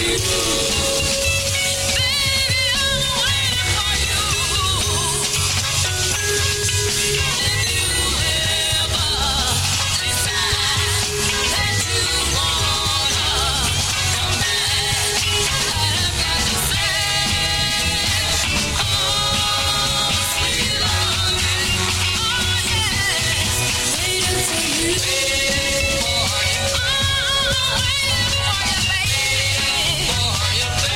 For you, baby.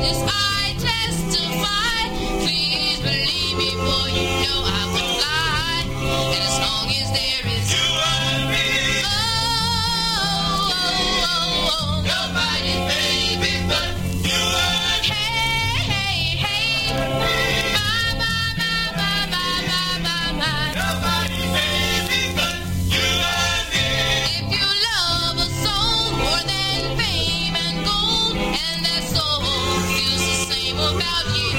This I testify. Please believe me, for you know I would fly. And as long as there is you and me, nobody, baby, but you and me. Hey, my. Nobody, baby, but you and me. If you love a soul more than fame and gold, and that soul feels the same about you.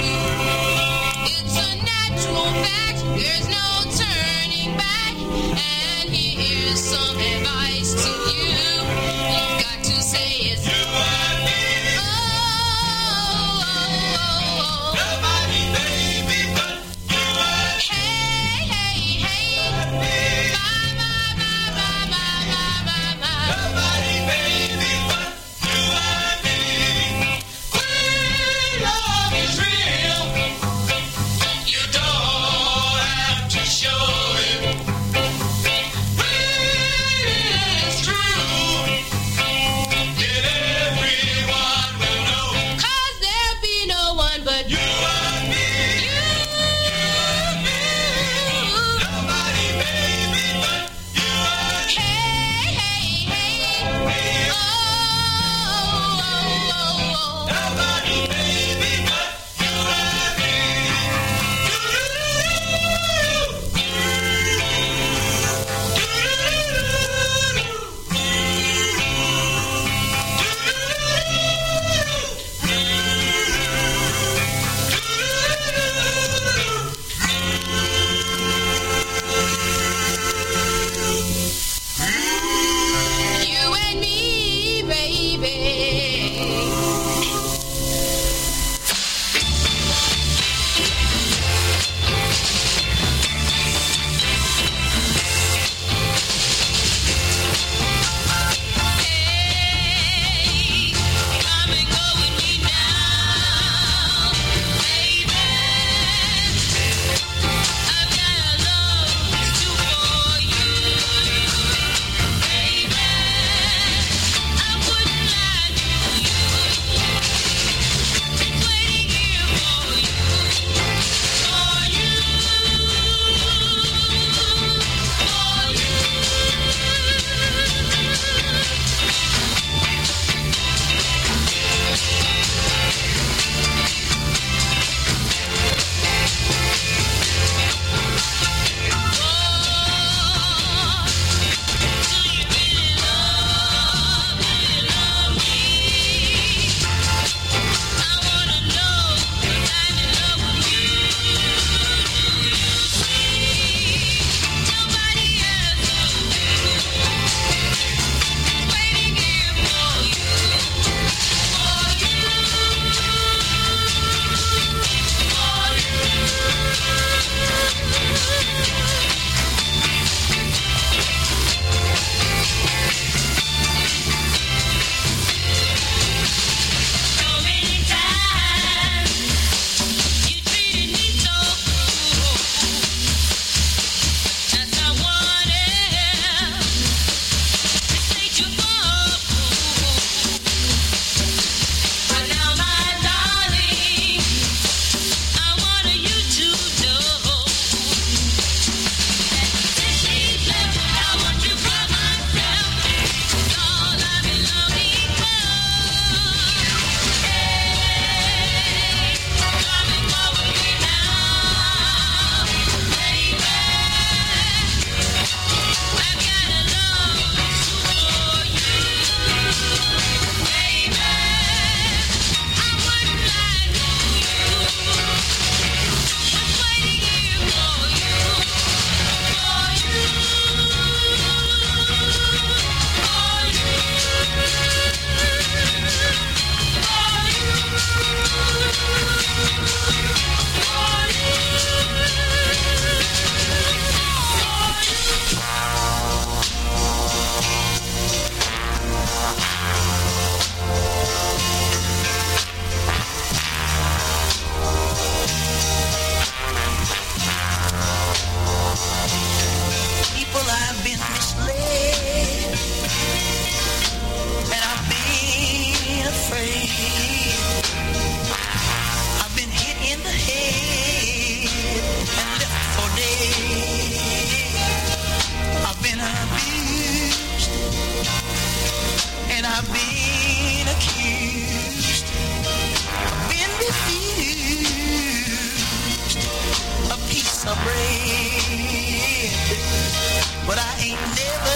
but I ain't never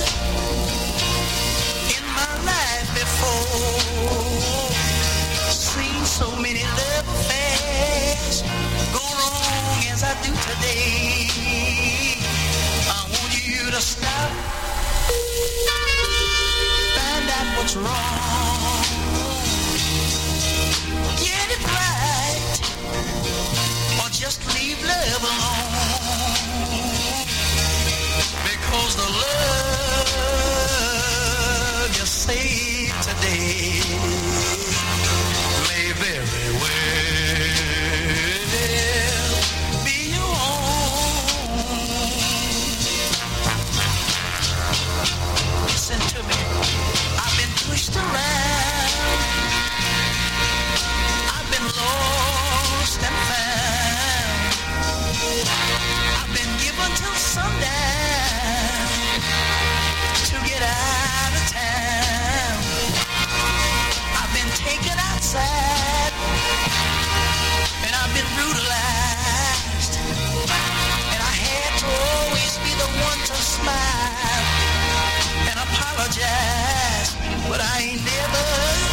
in my life before seen so many love affairs go wrong as I do today. I want you to stop, find out what's wrong, get it right, or just leave love alone. Because the love you saved today may very well be your own. Listen to me, I've been pushed around, I've been lost and found, I've been given till sundown to get out of town. I've been taken outside and I've been brutalized, and I had to always be the one to smile and apologize, but I ain't never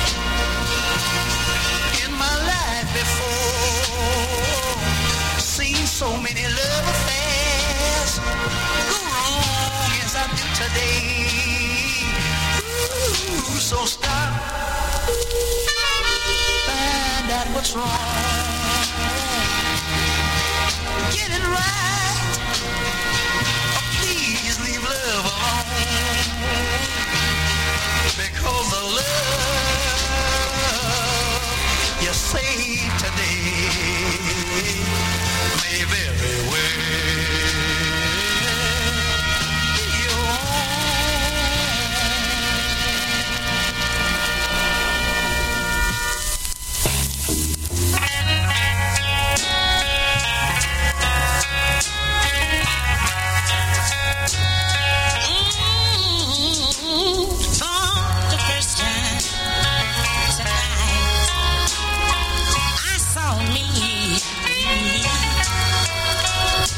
in my life before seen so many love affairs go wrong as I do today. Ooh, so stop, find out what's wrong, get it right, or please leave love alone. Because the love you saved today may very well be your For the first time tonight, I saw me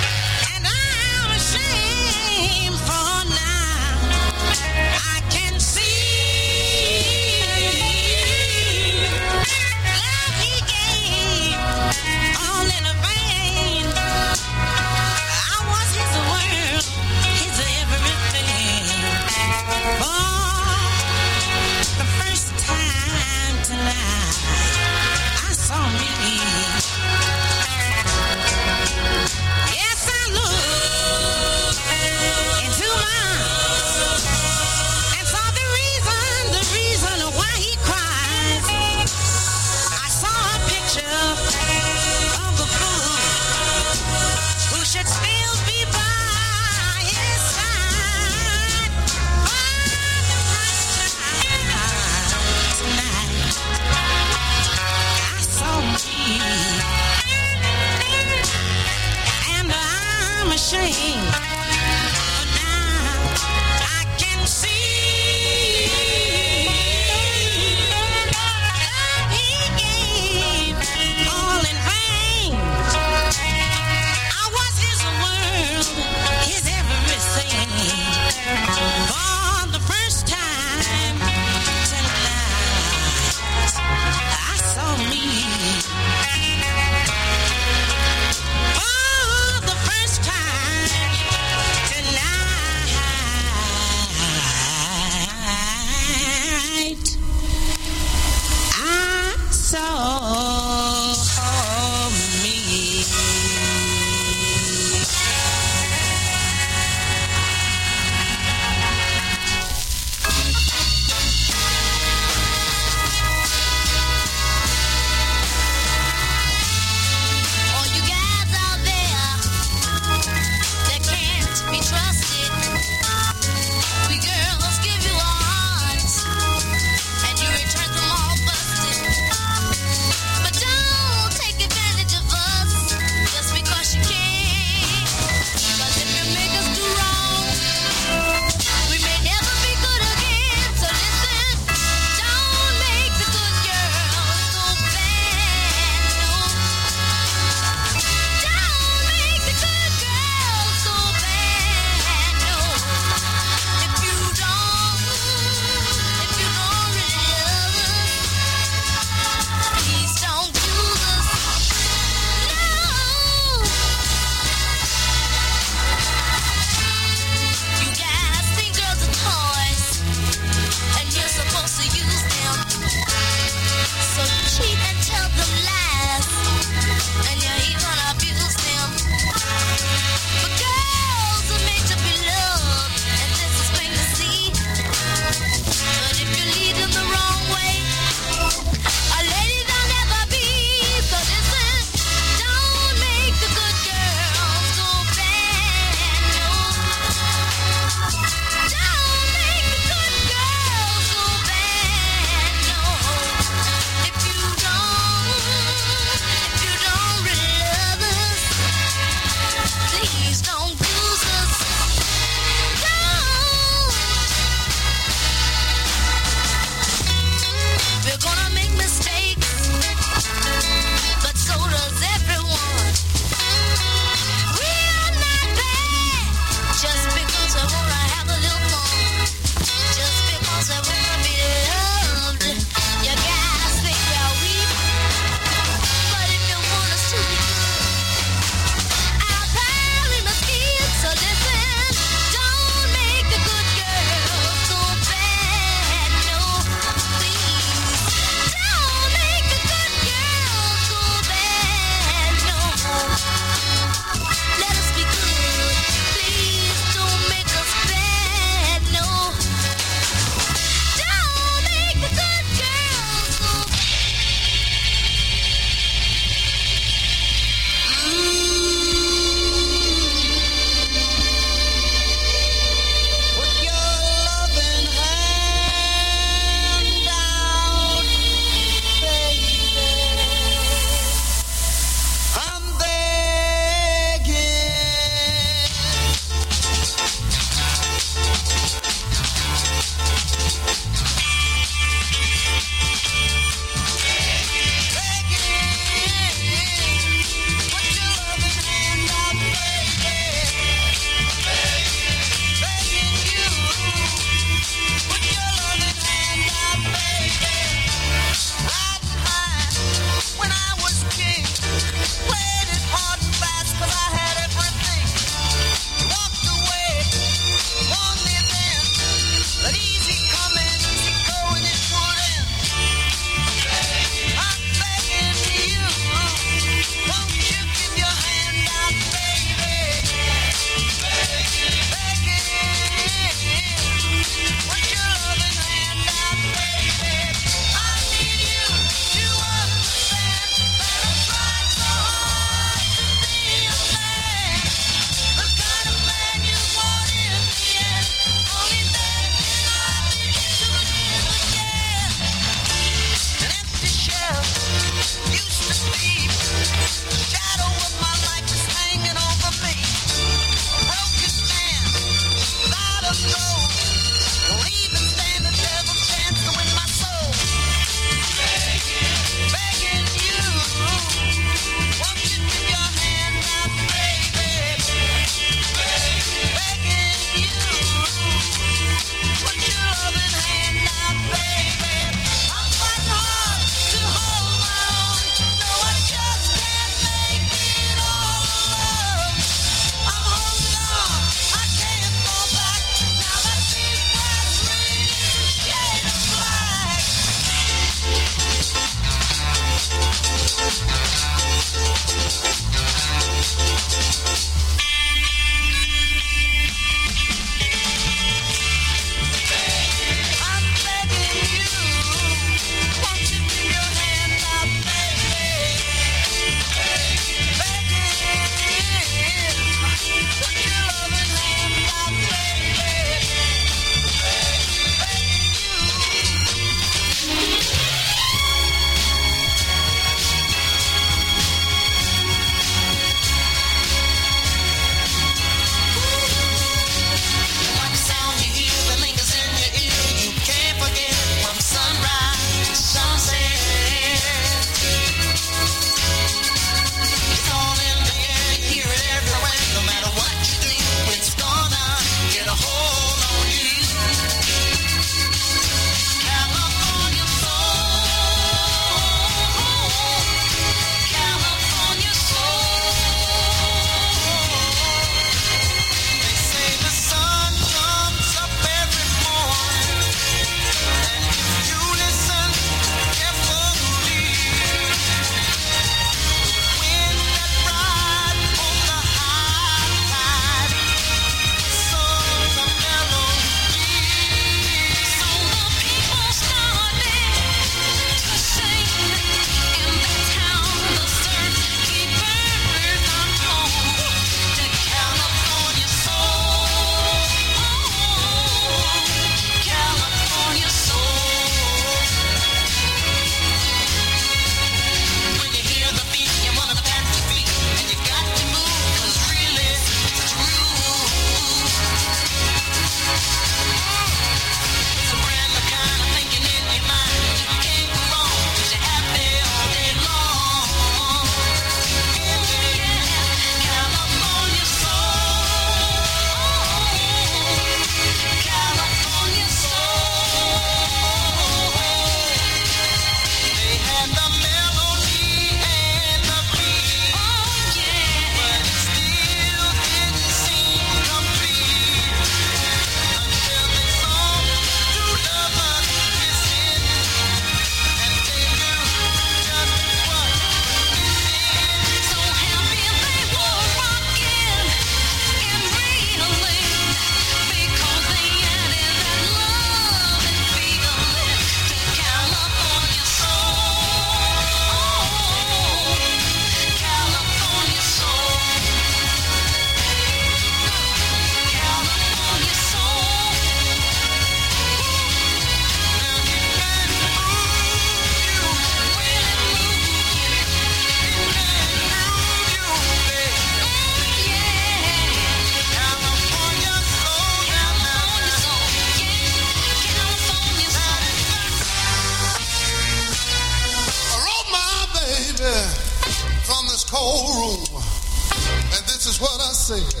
cold room, and this is what I said.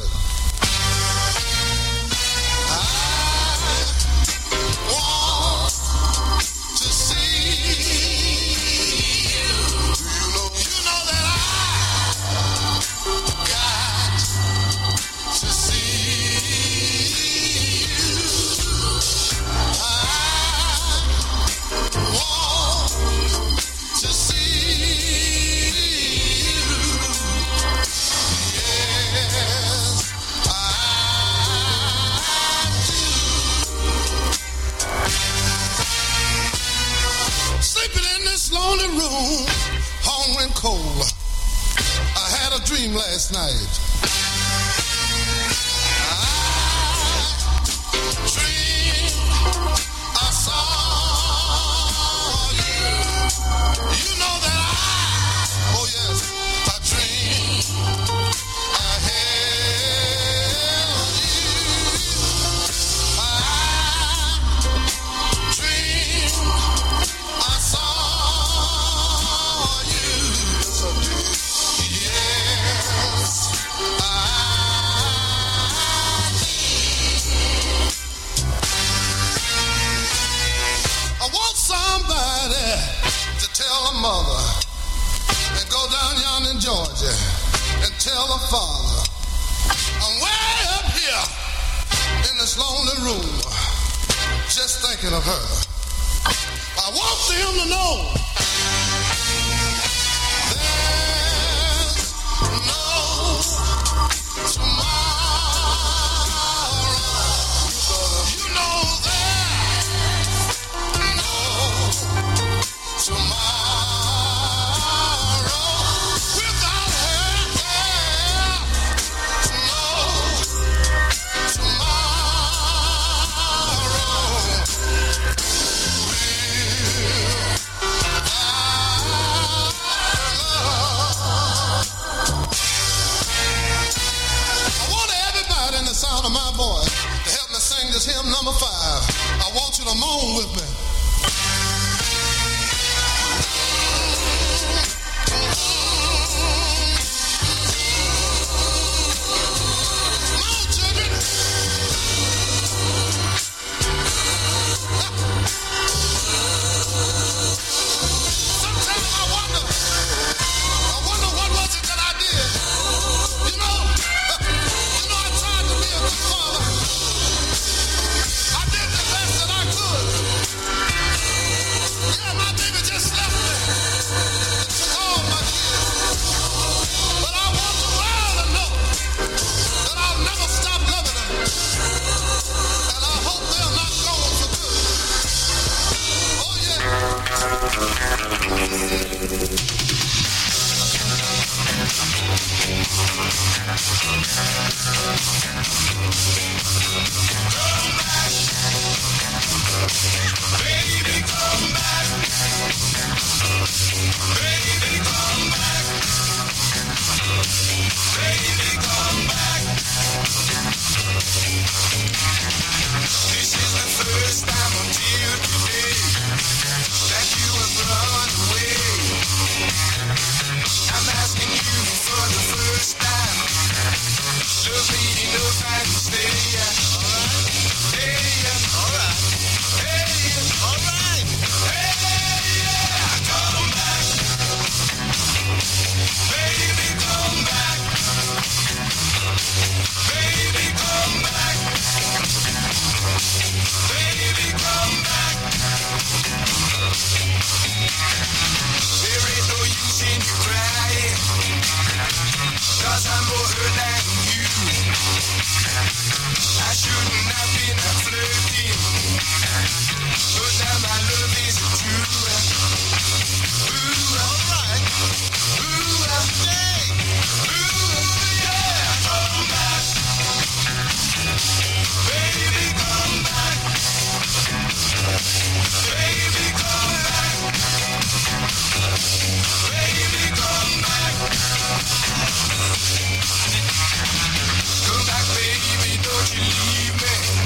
I want to see you. You know that I got to see you. I want to see you. Yes, I do. Sleeping in this lonely room, hungry and cold. I had a dream last night. I dreamed I saw you. You know that oh yes, I dreamed I held you. I dreamed I saw you. Yes, I want somebody to tell a mother and go down yonder in Georgia and tell a father, I'm way up here in this lonely room just thinking of her. I want them to know there's no tomorrow. You know there's no tomorrow without her. No I want everybody in the sound of my voice to help me sing this hymn number 5. I want you to moan with me. Come on, children. Sometimes I wonder what was it that I did. You know, I tried to be a good father. I did the best that I could. Yeah, my baby just left me. It took all my kids. But I want the world to know that I'll never stop loving them. And I hope they're not gone for good. Oh, yeah. Baby, come back. Baby, come back. Baby, come back. This is the first time until today that you have run away. I'm asking you for the first time. Love me enough and stay. Hey, alright. Hey, alright. Hey, yeah, come back. Baby, come back. Baby, come back. Baby, come back. There ain't no use in you crying, 'cause I'm more hurt than you. I shouldn't have been flirting, but now my love is true. Ooh, alright. Ooh, hey. Ooh, yeah. Come back. Baby, come back. Baby, come back. Baby, come back. Come back, baby, don't you leave me.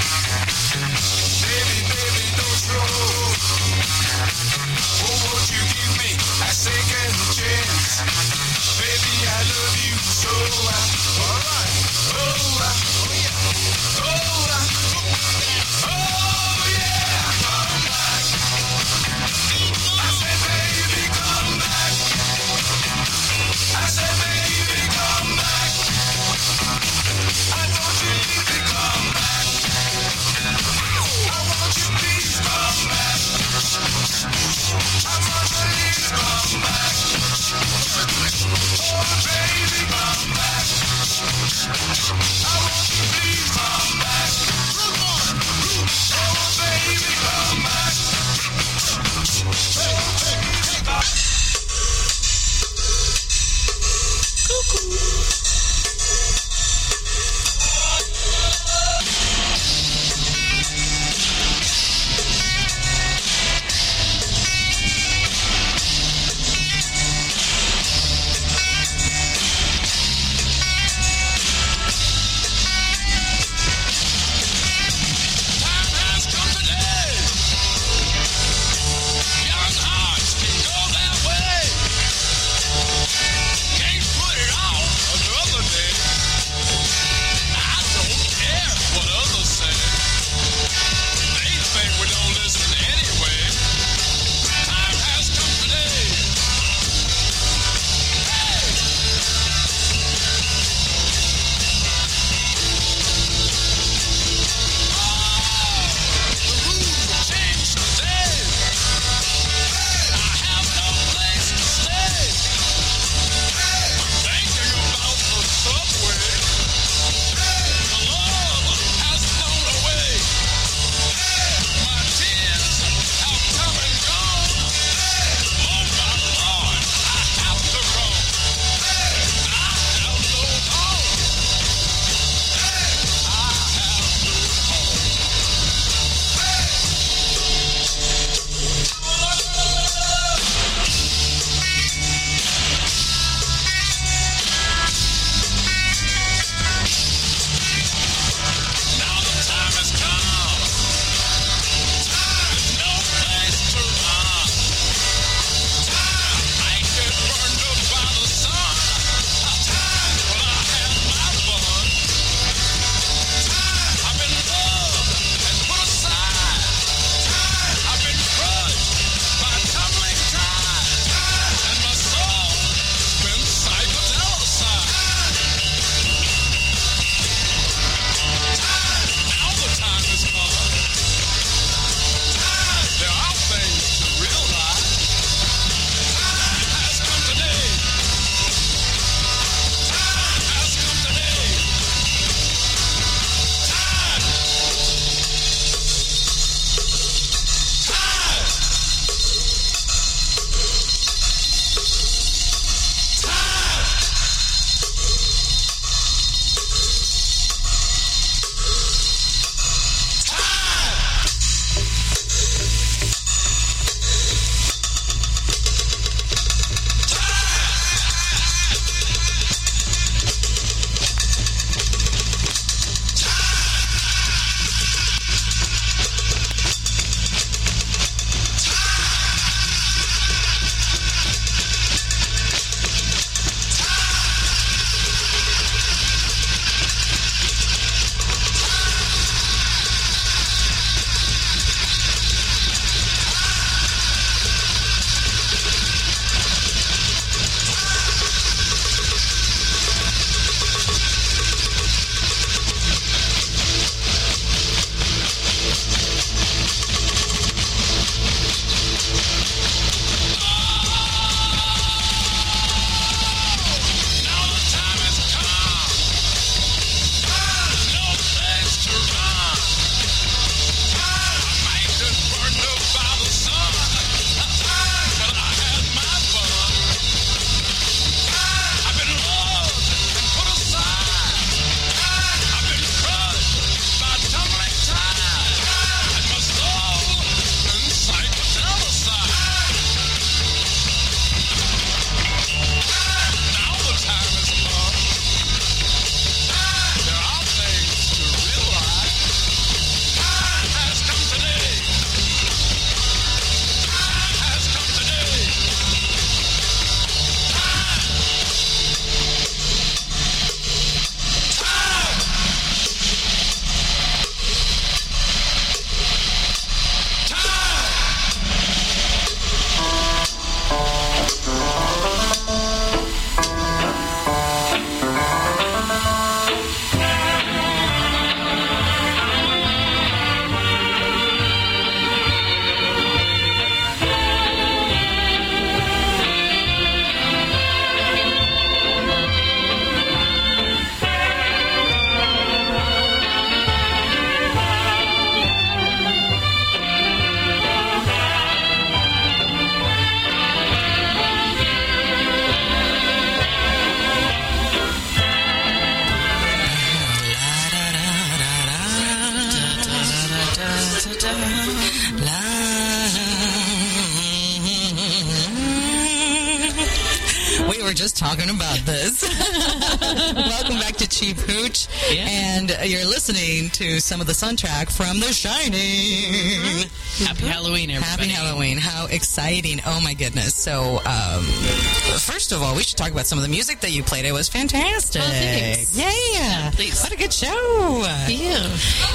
Can't put it off. talking about this. Welcome back to Cheap Hooch. Yeah. And you're listening to some of the soundtrack from The Shining. Happy Halloween, everybody. Happy Halloween. How exciting. Oh, my goodness. So, first of all, we should talk about some of the music that you played. It was fantastic. Oh, thanks. Yeah. Please. What a good show. Yeah.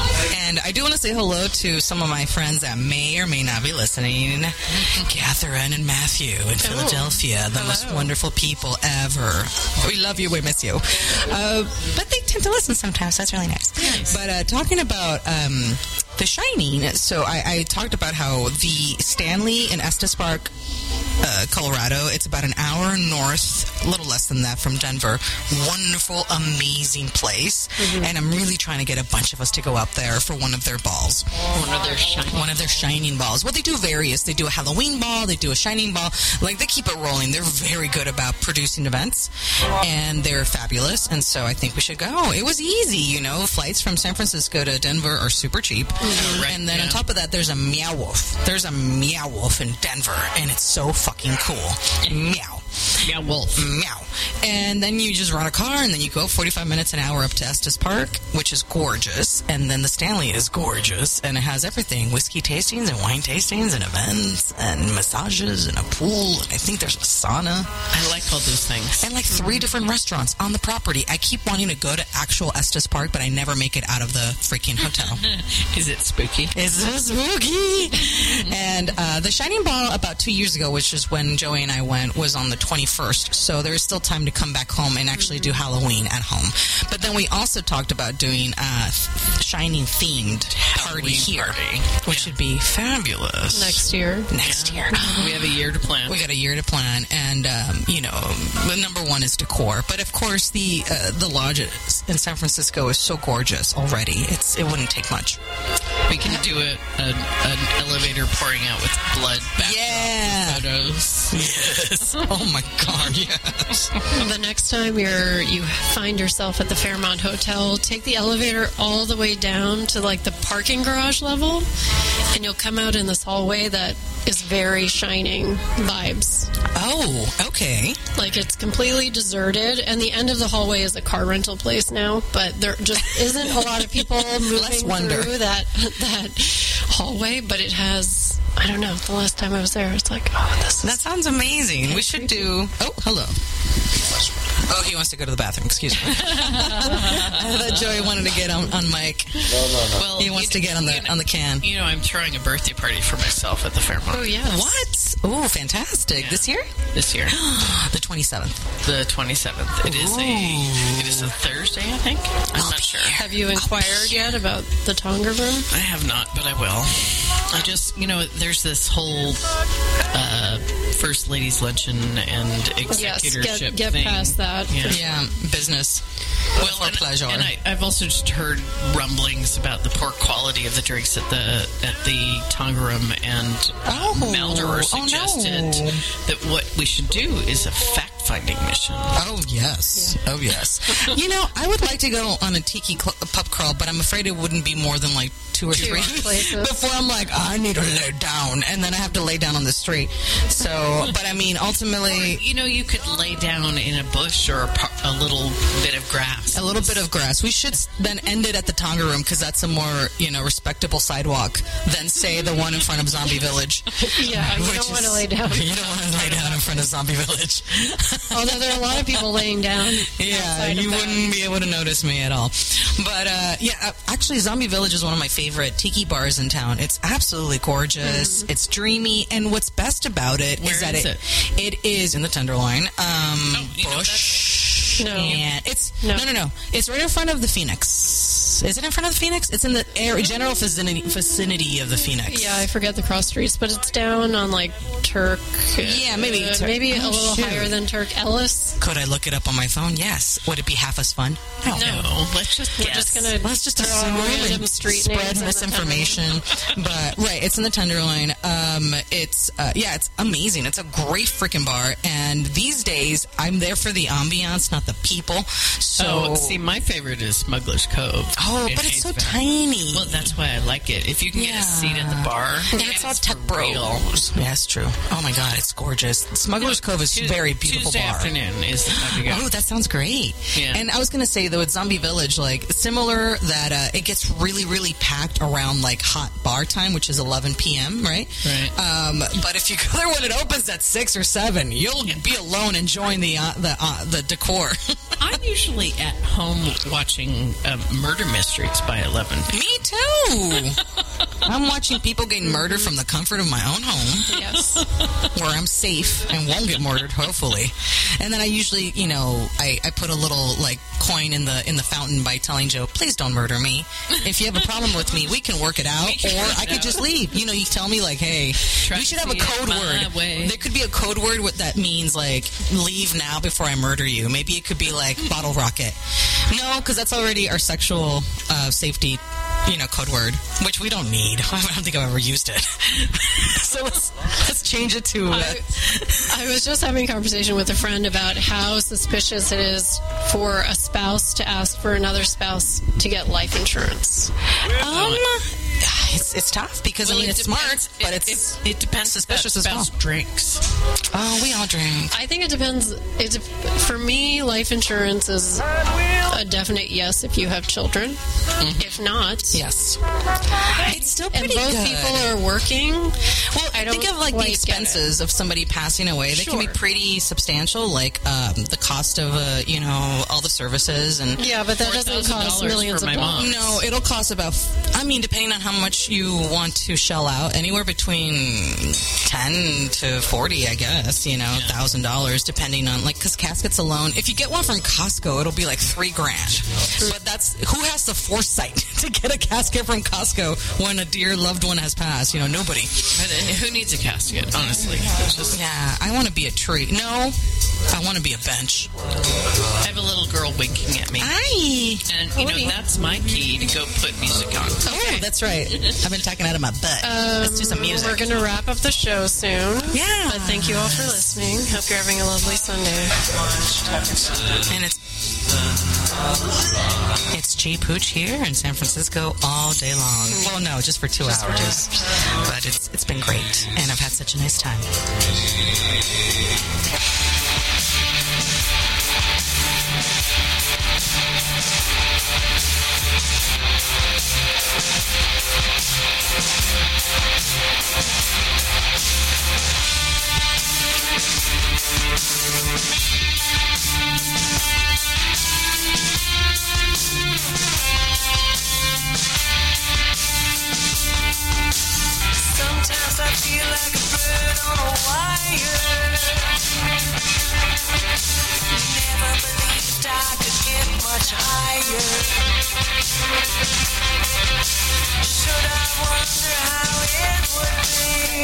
And I do want to say hello to some of my friends that may or may not be listening. Catherine and Matthew in Philadelphia, the most wonderful people ever. We love you. We miss you. But they tend to listen sometimes. So that's really nice. But talking about The Shining, so I talked about how the Stanley in Estes Park, Colorado, it's about an hour north, a little less than that from Denver. Wonderful, amazing place. And I'm really trying to get a bunch of us to go out there for one of their balls. One of their shining balls. Well, they do various. They do a Halloween ball. They do a shining ball. Like, they keep it rolling. They're very good about producing events. And they're fabulous. And so I think we should go. It was easy, you know. Flights from San Francisco to Denver are super cheap. Right, And then on top of that, there's a Meow Wolf. There's a Meow Wolf in Denver. And it's so fucking cool. Meow. Yeah, wolf. Meow. And then you just run a car, and then you go 45 minutes an hour up to Estes Park, which is gorgeous. And then the Stanley is gorgeous, and it has everything. Whiskey tastings and wine tastings and events and massages and a pool. And I think there's a sauna. I like all those things. And like 3 different restaurants on the property. I keep wanting to go to actual Estes Park, but I never make it out of the freaking hotel. Is it spooky? It's so spooky. And the Shining Ball about 2 years ago, which is when Joey and I went, was on the 21st. So there is still time to come back home and actually do Halloween at home. But then we also talked about doing a Shining themed party here, which would be fabulous. Next year. Next year. We have a year to plan. We got a year to plan, and you know, the number one is decor. But of course, the lodge in San Francisco is so gorgeous already. It wouldn't take much. We can do an elevator pouring out with blood backdrop photos. Yes. Oh my God. Yes. The next time you find yourself at the Fairmont Hotel, take the elevator all the way down to like the parking garage level, and you'll come out in this hallway that is very Shining vibes. Oh, okay. Like, it's completely deserted, and the end of the hallway is a car rental place now, but there just isn't a lot of people moving through that hallway, but it has, I don't know, the last time I was there, it's like, that sounds amazing. We should do... Oh, hello. Oh, he wants to go to the bathroom. Excuse me. I thought Joey wanted to get on mic. No. Well, he wants to get on the can. You know, I'm throwing a birthday party for myself at the Fairmont. Oh, yes. What? Oh, fantastic. Yeah. This year? This year. The 27th. The 27th. It is a Thursday, I think. I'm not sure. Have you inquired yet about the Tonga room? I have not, but I will. I just, you know, there's this whole First Ladies Luncheon and executorship get thing. past that. Yeah, business. For pleasure. And I've also just heard rumblings about the poor quality of the drinks at the Tonga Room, and Maldor suggested that what we should do is a fact-finding mission. Oh, yes. Yeah. Oh, yes. You know, I would like to go on a tiki pub crawl, but I'm afraid it wouldn't be more than like 2 or 3 places before I'm like, I need to lay down, and then I have to lay down on the street. So, but I mean, ultimately... Or, you know, you could lay down in a bush or a little bit of grass. A little bit of grass. We should then end it at the Tonga Room, because that's a more, you know, respectable sidewalk than, say, the one in front of Zombie Village. Yeah, you don't want to lay down. You don't want to lay down in front of Zombie Village. Although there are a lot of people laying down. Yeah, you wouldn't be able to notice me at all. But, actually, Zombie Village is one of my favorite tiki bars in town. It's absolutely gorgeous. It's dreamy. And what's best about it is that it is in the Tenderloin. Bush. No. And no. It's right in front of the Phoenix. Is it in front of the Phoenix? It's in the general vicinity of the Phoenix. Yeah, I forget the cross streets, but it's down on like Turk. Yeah, maybe a little higher than Turk Ellis. Could I look it up on my phone? Yes. Would it be half as fun? No. Let's just guess. Let's just assume and spread misinformation. But it's in the Tenderloin. It's amazing. It's a great freaking bar, and these days I'm there for the ambiance, not the people. So see, my favorite is Smuggler's Cove. Oh, but it's so tiny. Well, that's why I like it. If you can get a seat at the bar, and it's all tech bros. Yeah, that's true. Oh my God, it's gorgeous. Smuggler's Cove is a very beautiful Tuesday bar. Afternoon is the type of guy. Oh, that sounds great. Yeah. And I was going to say, though, at Zombie Village, like, similar that it gets really, really packed around, like, hot bar time, which is 11 p.m., right? Right. But if you go there when it opens at 6 or 7, you'll be alone enjoying the decor. I'm usually at home watching murder mysteries by 11 p.m. Me too. I'm watching people getting murdered from the comfort of my own home. Yes. Where I'm safe and won't get murdered, hopefully. And then I usually, I put a little like coin in the fountain by telling Joe, please don't murder me. If you have a problem with me, we can work it out, or I could just leave. You tell me like, hey, we should have a code word. There could be a code word that means like leave now before I murder you. Maybe it could be like bottle rocket. No, because that's already our sexual safety code word, which we don't need. I don't think I've ever used it. So let's change it to... I was just having a conversation with a friend about how suspicious it is for a spouse to ask for another spouse to get life insurance. It's tough because, it's smart, but it depends. Suspicious if that as well. spouse drinks. Oh, we all drink. I think it depends. For me, life insurance is a definite yes if you have children. Mm-hmm. If not, yes. It's still and pretty both good. people are working. Well, I don't think of like the expenses of somebody passing away. They can be pretty substantial, like the cost of all the services and but that doesn't cost millions of dollars. No, it'll cost about. Depending on how much you want to shell out, anywhere between $10 to $40, I guess. $1,000, depending on because caskets alone. If you get one from Costco, it'll be like $3,000. But that's who has the foresight to get a casket from Costco when a dear loved one has passed. Nobody. But who needs a casket? Honestly, I want to be a tree. No, I want to be a bench. I have a little girl winking at me. Hi. And that's my key to go put music on. Oh, that's right. I've been talking out of my butt. Let's do some music. We're going to wrap up the show soon. Yeah. But thank you all for listening. Hope you're having a lovely Sunday. And it's Cheap Hooch here in San Francisco all day long. Well, no, just for 2 hours. But it's been great, and I've had such a nice time. Sometimes I feel like a bird on a wire. Never believed I could get much higher. Should I wonder how it would be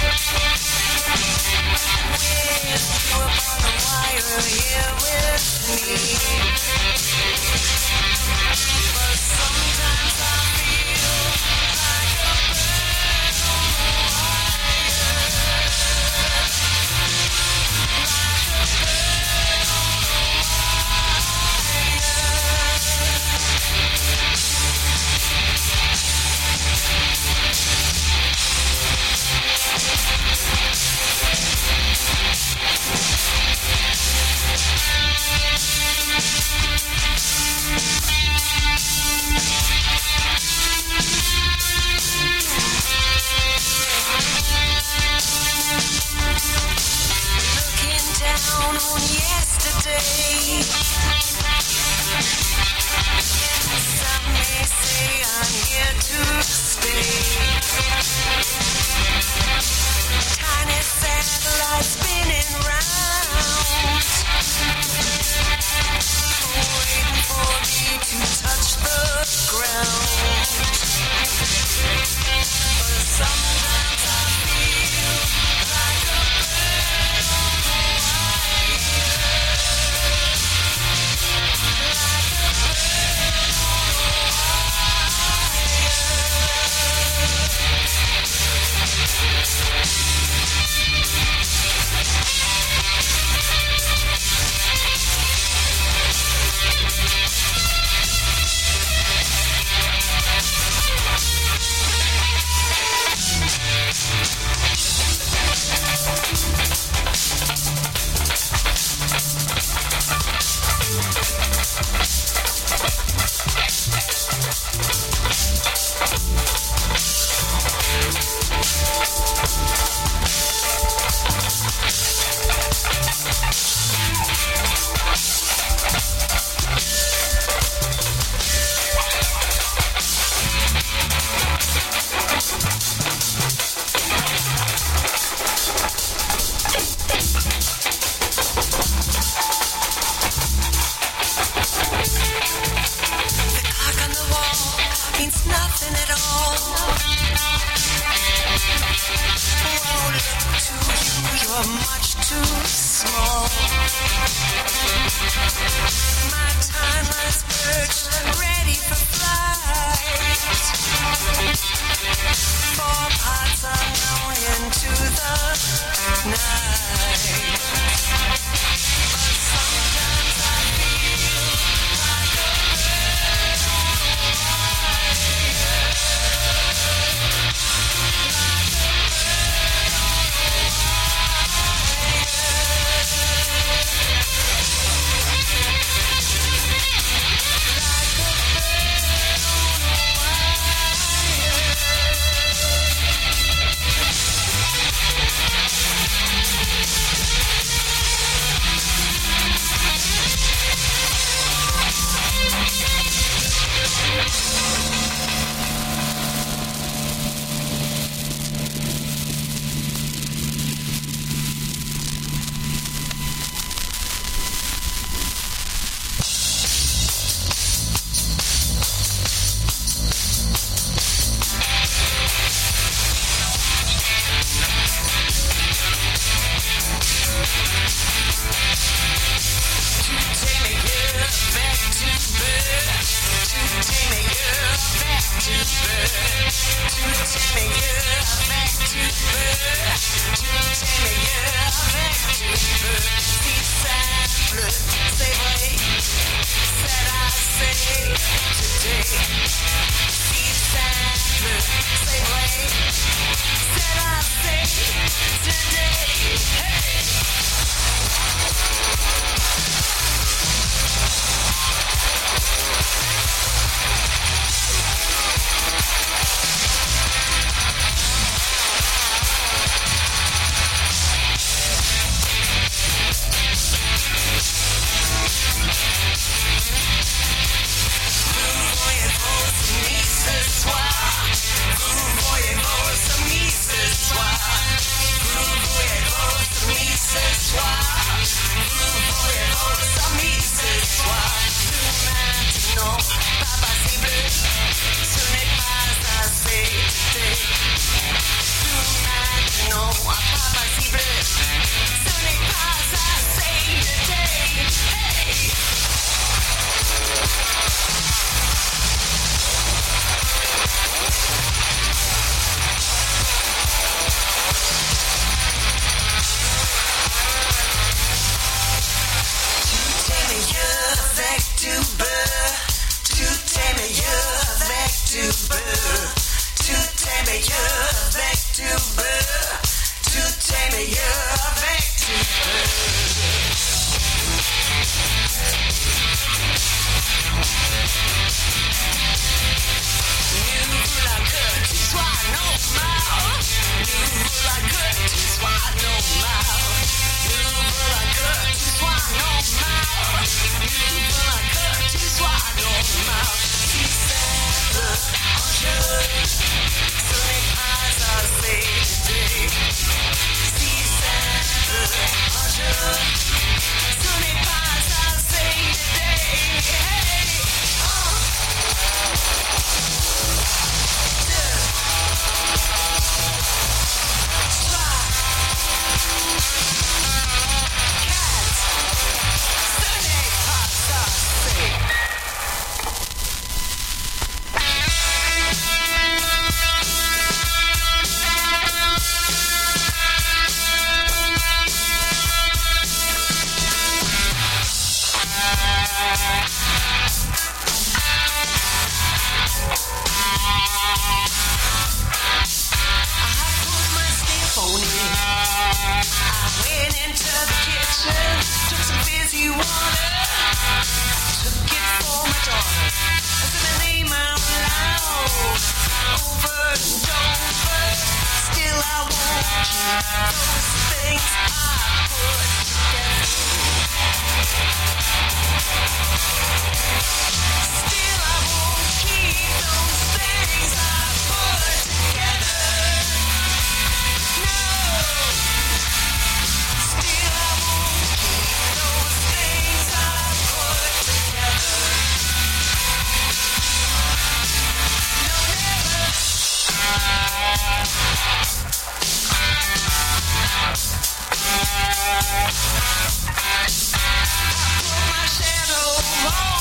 with you up on the wire here with me? But sometimes I feel like a bird on the wire. Like a bird on the wire. nothing at all. Won't look to you, you're much too small. My timeless perch, ready for flight. 4 parts unknown into the night. But sometimes I feel like a bird on a wire. Like a bird on a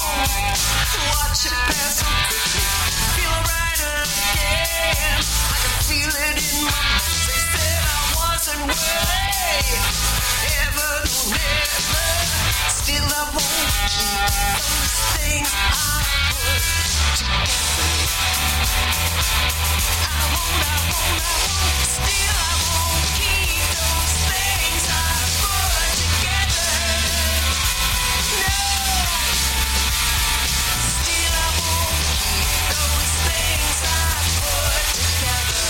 Watch it pass so quickly. Feel right again. I can feel it in my bones. They said I wasn't worthy. Ever, no, never. Still I won't keep those things I put together. I won't. Still I won't keep those things I put together. No. Still I won't keep those things I put together.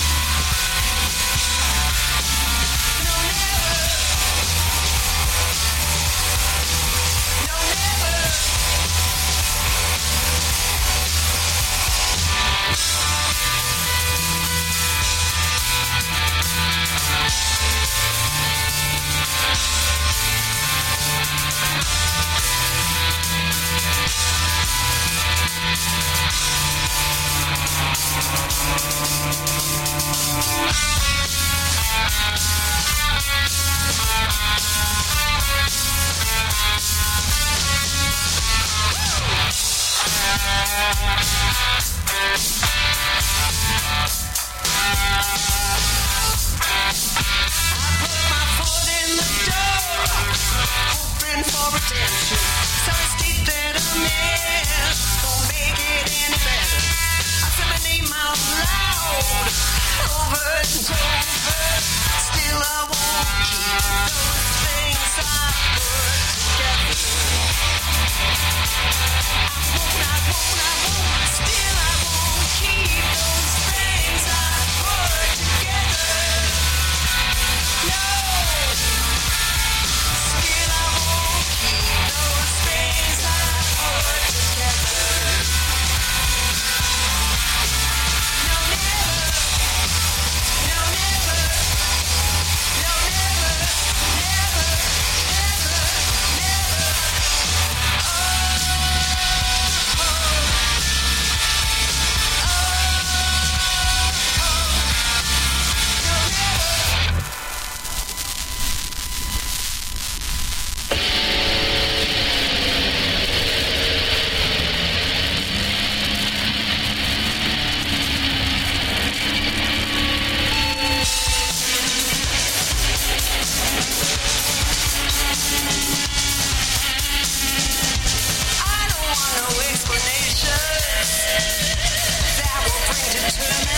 No, never. No, never. That will bring determination.